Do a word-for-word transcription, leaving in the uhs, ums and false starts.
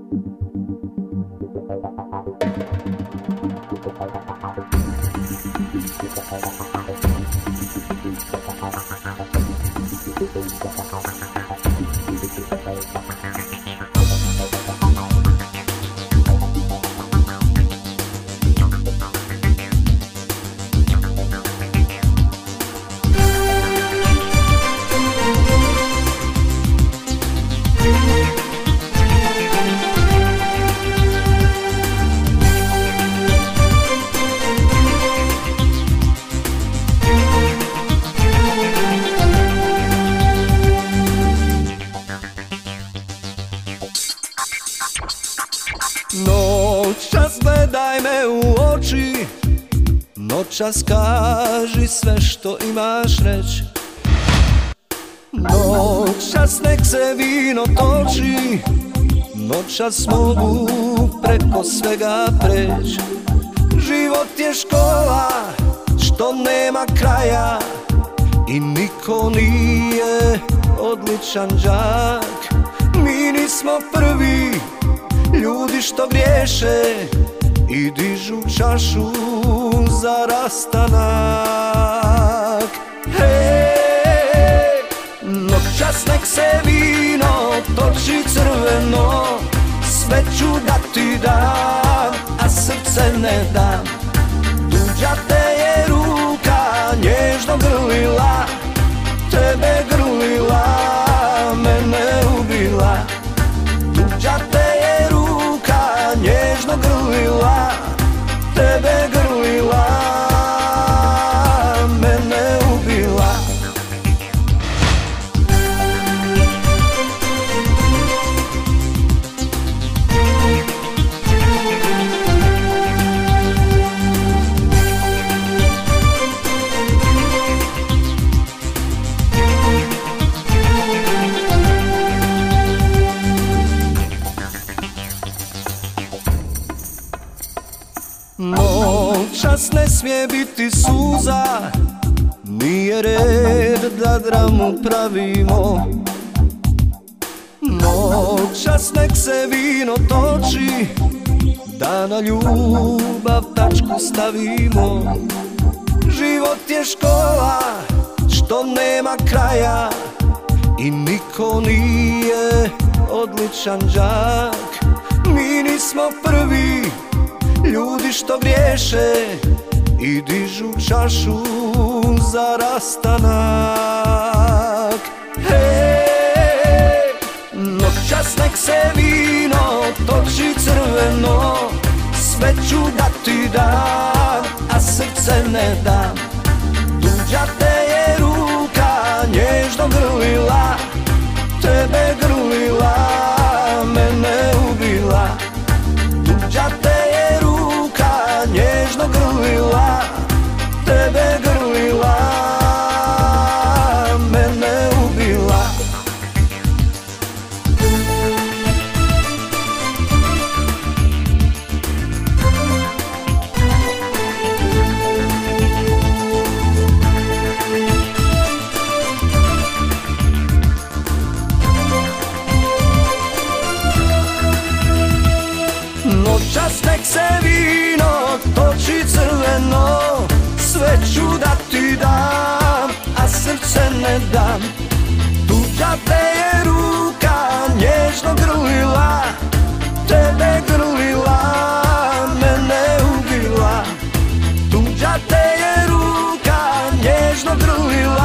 Noćas gledaj me u oči, noćas kaži sve što imaš reći. Noćas nek se vino toči, noćas mogu preko svega preći. Život je škola što nema kraja i niko nije odličan đak. Mi nismo prvi ljudi što griješe i dižu čašu za rastanak. Hej, noćas nek se vino toči crveno, sve ću da ti dam, a srce ne dam. Tuđa te je ruka nježno grlila, tebe grlila, mene ubila. Tuđa te je ruka nježno grlila, tebe grlila, mene ubila. Noćas ne smije biti suza, nije red da dramu pravimo. Noćas nek se vino toči, da na ljubav tačku stavimo. Život je škola što nema kraja i niko nije odličan đak. Mi nismo prvi ljudi što griješe i dižu čašu za rastanak. Hej, noćas nek se vino toči crveno, sve ću da ti dam, a srce ne dam. Tuđa te je ruka nježno grlila, tebe grlila, mene ubila. Tuđa te je ruka nježno grlila, tebe grlila, mene ubila. Noćas nek se vino toči crveno, sve ću da ti dam, a srce ne dam. Tuđa te je ruka nježno grlila, tebe grlila, mene ubila. Tuđa te je ruka nježno grlila,